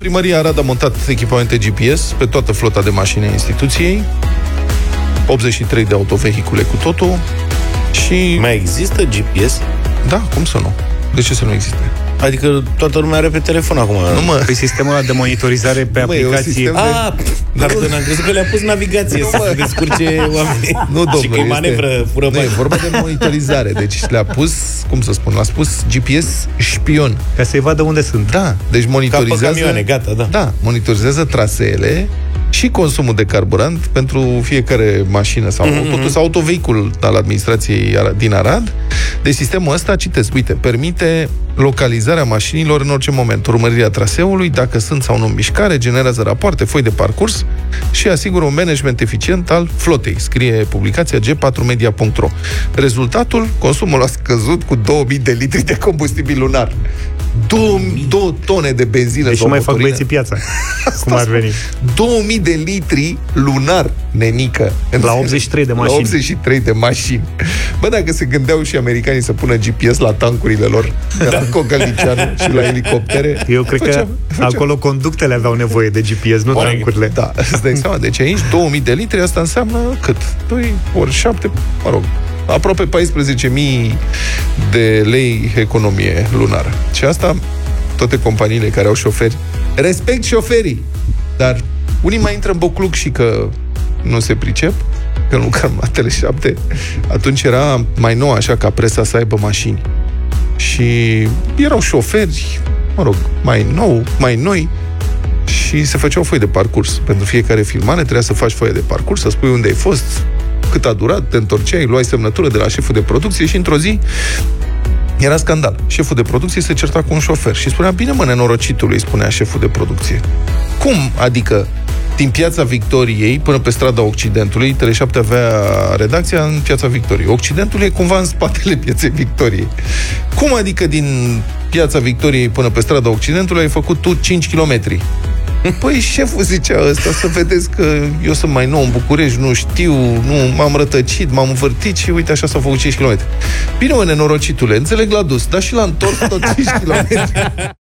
Primăria Arad a montat echipamente GPS pe toată flota de mașini a instituției, 83 de autovehicule cu totul și... Mai există GPS? Da, cum să nu? De ce să nu existe? Adică toată lumea are pe telefon acum. Nu, mă. Păi sistemul ăla de monitorizare pe aplicație. Dar am crezut că le-a pus navigație să se descurce oamenii. Nu, domnule, și că e manevră fură bani. E vorba de monitorizare. Deci le-a pus, cum să spun, l-a spus GPS șpion. Ca să-i vadă unde sunt. Da, deci monitorizează... Ca pe camioane, gata, da. Da, monitorizează traseele și consumul de carburant pentru fiecare mașină sau autovehicul al administrației din Arad. Deci sistemul ăsta, citesc, uite, permite localizarea mașinilor în orice moment, urmărirea traseului, dacă sunt sau nu în mișcare, generează rapoarte, foi de parcurs și asigură un management eficient al flotei, scrie publicația g4media.ro. Rezultatul, consumul a scăzut cu 2000 de litri de combustibil lunar. 2 tone de benzină. Deci nu mai fac băieții piața. Cum ar veni? 2000 de litri lunar, nenică. La 83 de mașini. La 83 de mașini. Bă, dacă se gândeau și americanii să pună GPS la tancurile lor, la Cogălnicianu și la elicoptere, eu cred că acolo conductele aveau nevoie de GPS, nu tancurile. Da, îți dai seama. Deci aici 2000 de litri, asta înseamnă cât? 2 ori 7, mă rog, aproape 14.000 de lei economie lunară. Și asta, toate companiile care au șoferi, respect șoferii, dar unii mai intră în bocluc și că nu se pricep, că nu lucram la Tele7, atunci era mai nou așa ca presa să aibă mașini. Și erau șoferi, mă rog, mai noi, și se făceau foi de parcurs. Pentru fiecare filmare trebuia să faci foaie de parcurs, să spui unde ai fost, cât a durat, te întorceai, luai semnătură de la șeful de producție și într-o zi era scandal. Șeful de producție se certa cu un șofer și spunea, bine mă, nenorocitului, spunea șeful de producție. Cum? Adică din Piața Victoriei până pe strada Occidentului, Tele7 avea redacția în Piața Victoriei. Occidentul e cumva în spatele Pieței Victoriei. Cum adică din Piața Victoriei până pe strada Occidentului ai făcut tu 5 kilometri? Păi șeful zicea ăsta, să vedeți că eu sunt mai nou în București, nu știu, nu m-am rătăcit, m-am învârtit și uite așa s-au făcut 5 km. Bine mă, nenorocitule, înțeleg la dus, dar și la întors tot 5 km.